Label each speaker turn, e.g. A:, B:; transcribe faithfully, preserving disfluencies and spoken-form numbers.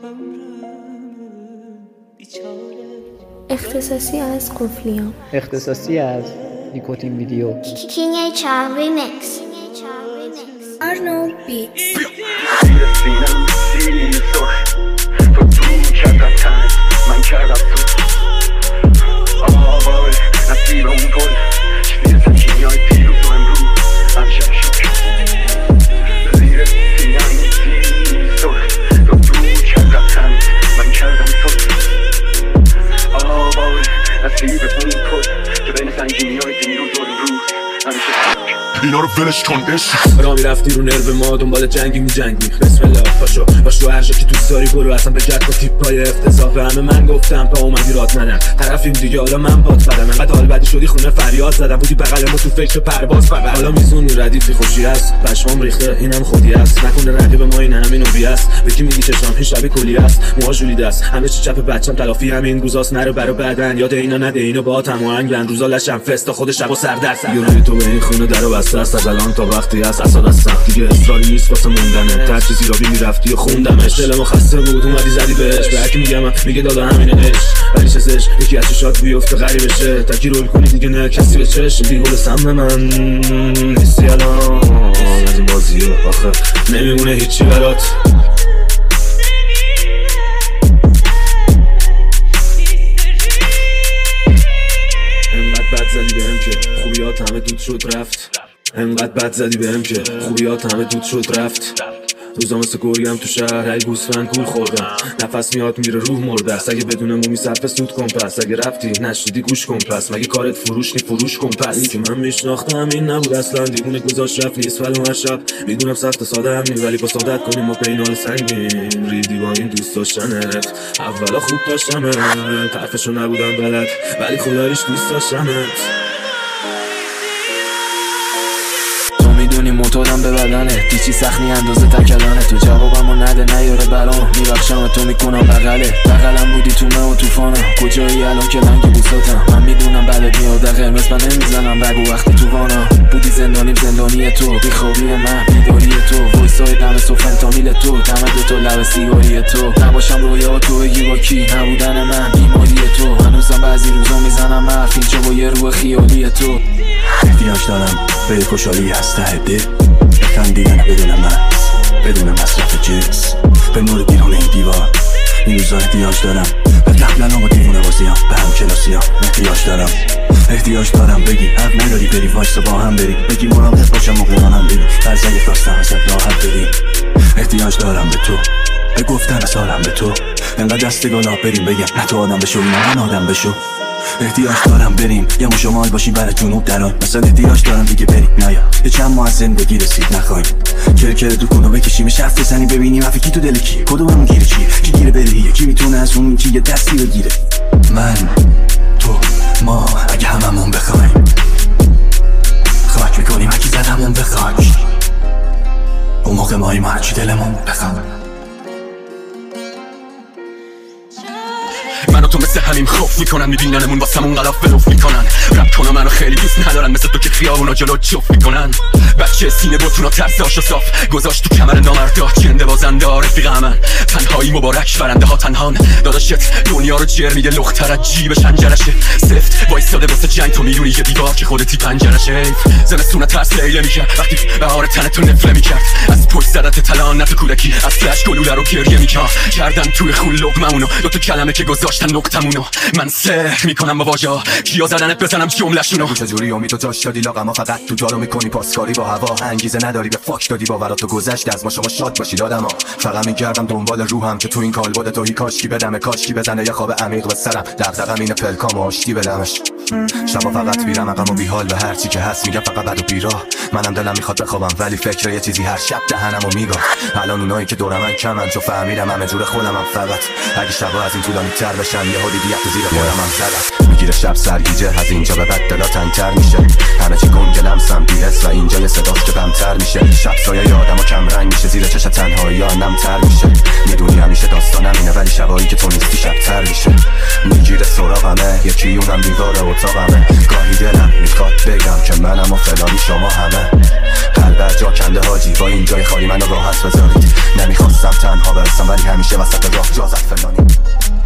A: اختصاصی از قفلیام،
B: اختصاصی از نیکوتین ویدیو.
C: King H R Remix.
A: Arno Beats.
D: من کردم تو آواره نصیب اون گل چیزی سکینیای پیروز و امروز همیشه شکر زیر سینم نیستی سرخ تو دو کردم تنت من کردم تو آواره نصیب اون گل که بین سنگینیای پیروز و امروز همیشه شکر
E: اینا رو ولش کن عشق را میرفتی رو نرو ما دنبال جنگی میجنگی بسم الله پاشو پاشو هر جا که دوست داری برو اصلا به جد با تیپای افتضاح به همه من گفتم تا اومدی رات منم طرفیم دیگه حالا من باد فدم انقدر حال بدی شدی خونه فریاد زدم بودی بغل ما تو فکر پرواز فقط حالا میزونی ردیفی خوشی هست پشمام ریخته اینم خودی است نکنه رقیب ما این همین نوبی است بگی میگی چشام هیچ شبی کلی است موها ژولیده است همه چی چپ بچم تلافی همین روزاست نرو برو بعدن یاد اینا نده اینو با تمام لند روزا لشم فستا خود شبا سر در سر یوری تو به این خونه درو بسته است از الان تا وقتی هست اساد از سخت دیگه اصراری نیست واسه موندنه هر چیزی رو میرفتی و خوندمش دلمو خسته بود اومدی زدی بهش به هرکی میگم میگه دادا همینه عشق ولی چسش یکی از چشات بیفته غریبه شه تکی رول کنی دیگه نه کسی به چشم بیگل سم من نیستی الان از این بازیه آخه نمیمونه هیچی برات انقدر بد زدی بهم که خوبیات همه دود شد رفت انقدر بد زدی بهم که خوبیات همه دود شد رفت روزا مثل گرگم تو شهر ای گوسفند گول خوردم نفس میاد میره روح مرده است اگه بدون مومی صرف سود کن پس اگه رفتی نشدی گوش کن پس مگه کارت فروش نی فروش کن پس این که من میشناختم این نبود اصلا دیوونه گذاشت رفت نیست ولی هر شب میدونم سخت ساده هم نی ولی با سعادت کنیم ما پینال سنگین ریدی با این دوست داشتنت اولا خوب داشتمت حرفشو نبودم بلد ولی خداییش دوست داشتمت
F: میدونی معتادم به بدنه دیچی سخنی اندازه تکلانه تو جوابمو نده نیاره برام میبخشم تو میکنم بغله بغلم بودی تو من و توفانم کجایی الان که لنگ بوساتم من میدونم بعدت میاد قرمز من نمیزنم بگو وقتی تو وانا بودی زندانیم زندانی تو بیخوابی من بیداری تو وایسای دم تو فنتانیل تو تمد تو لب سیگاری تو نباشم رویا تو بگی با کی نبودن من بیماری تو هنوزم بعضی روزا میزنم حرف اینجا با یه روح خیالی تو
G: احتیاج دارم به خوشحالی از ته دل بتن دیدن بدون من بدون مصرف جنس به نور بیرون این دیوار این روزا احتیاج دارم به قبلن و دیوونه بازیام به هم کلاسیام احتیاج دارم احتیاج دارم بگی حق نداری بری وایسا با هم بری بگی مراقب باشم موقع رانم بری فرض اگه خواستم ازت راحت بری احتیاج دارم به تو به گفتن از حالم به تو انقدر دست گلاب بریم بگم نه تو آدم بشو من آدم بشو احتیاج دارم بریم یه مو شمال باشیم برای جنوب دران مثلا احتیاج دارم دیگه بریم نیا یه چند ماه از زندگی رسید نخواهیم کرکر دو کنو بکشیم شرف بزنیم ببینیم حرف کی تو دل کی کدوممون گیره چیه کی گیره بریه کی میتونه از اون کی یه دستی بگیره من تو ما اگه هممون بخوایم خاک میکنیم اگه زدمون به خاک اون موقع ماییم هرچی دلمون بخواد
E: منو تو مثل همین خوف میکنن میبیننمون واسمون غلاف بلوف میکنن رپ کنم منو خیلی دوست ندارن مثل تو که خیابونا جلو جفت میکنن بچه سینه بوتونا ترساشو صاف گذاشت تو کمر نامردا جنده بازنده رفیق من تنهایی مبارک برنده ها تنهان داداشت دنیا رو جر میده لختر از جیبش انجرشه سفت وایستاده واسه جنگ تو میدونی یه دیوار که خودتی پنجرشه زمستونه ترس لیله میکرد وقتی بهار تنتو نفله میکرد از پشت زدت تلان نتو کودکی از فلش گلوله رو گریه میکرد کردن توی خون لقممونو دو تا کلمه که گذاشتن نقطمونو من سحر میکنم با واژه‌ها کیا زدنت بزنم جمله‌شونو
G: چجوری امید تو داشت دادی لاغما فقط تو جارو میکنی پاسکاری با هوا انگیزه نداری به فاک دادی باورات تو گذشت از ما شما شاد باشید آدما فقط میگردم دنبال روحم که تو این کالبد تو هی کاشکی بدم کاشکی بزنه یه خواب عمیق به سرم دغدغه‌م اینه پلکام آشتی بدمش شبا فقط میرم عقب و بیحال به هر چی که هست میگم فقط بد و بیراه منم دلم میخواد بخوابم ولی فکر یه چیزی هر شب دهنمو میگم الان اونایی که دورم من کمن چون فهمیدم همه جور خودمم فقط اگه شبا از این طولانی تر بشن یه هودی دیگه تو زیر خودم هم زدم میگیره شب سرگیجه از اینجا به بعد دلا تنگ‌تر میشه همه چی گنگلمسم بی‌حس و اینجا یه صداست که بمتر میشه شب سایه یادم و کم رنگ میشه زیر چش تنهایی ها نمتر میشه میدونی همیشه داستانم اینه ولی شبایی که تو نیستی شبتر میشه. میگیره سراغمه یکی اونم دیوار اتاقمه. گاهی دلم میخواد بگم که منم و فلانی شما همه. قلب جا کنده حاجی با این جای خالی منو راحت بذارید. نمیخواستم تنها برسم ولی همیشه وسط راه جا زد فلانی.